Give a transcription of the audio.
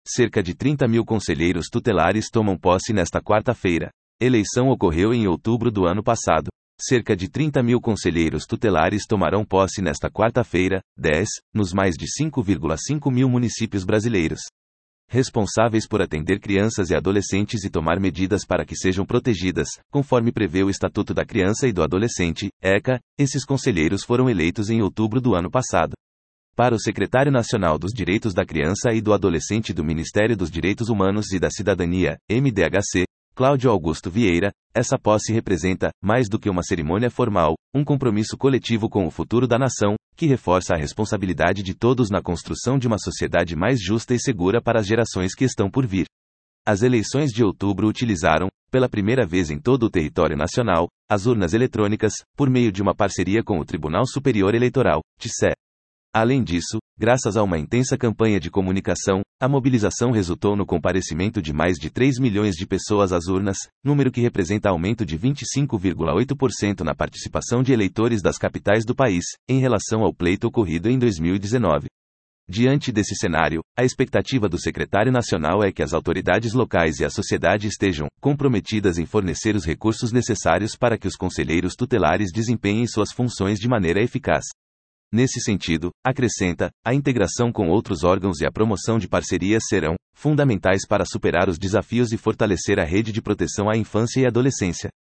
Cerca de 30 mil conselheiros tutelares tomam posse nesta quarta-feira. Eleição ocorreu em outubro do ano passado. Cerca de 30 mil conselheiros tutelares tomarão posse nesta quarta-feira, 10, nos mais de 5,5 mil municípios brasileiros. Responsáveis por atender crianças e adolescentes e tomar medidas para que sejam protegidas, conforme prevê o Estatuto da Criança e do Adolescente, ECA, esses conselheiros foram eleitos em outubro do ano passado. Para o secretário nacional dos Direitos da Criança e do Adolescente do Ministério dos Direitos Humanos e da Cidadania, MDHC, Cláudio Augusto Vieira, essa posse representa, mais do que uma cerimônia formal, um compromisso coletivo com o futuro da nação, que reforça a responsabilidade de todos na construção de uma sociedade mais justa e segura para as gerações que estão por vir. As eleições de outubro utilizaram, pela primeira vez em todo o território nacional, as urnas eletrônicas, por meio de uma parceria com o Tribunal Superior Eleitoral, TSE. Além disso, graças a uma intensa campanha de comunicação, a mobilização resultou no comparecimento de mais de 3 milhões de pessoas às urnas, número que representa aumento de 25,8% na participação de eleitores das capitais do país, em relação ao pleito ocorrido em 2019. Diante desse cenário, a expectativa do secretário nacional é que as autoridades locais e a sociedade estejam comprometidas em fornecer os recursos necessários para que os conselheiros tutelares desempenhem suas funções de maneira eficaz. Nesse sentido, acrescenta, a integração com outros órgãos e a promoção de parcerias serão fundamentais para superar os desafios e fortalecer a rede de proteção à infância e adolescência.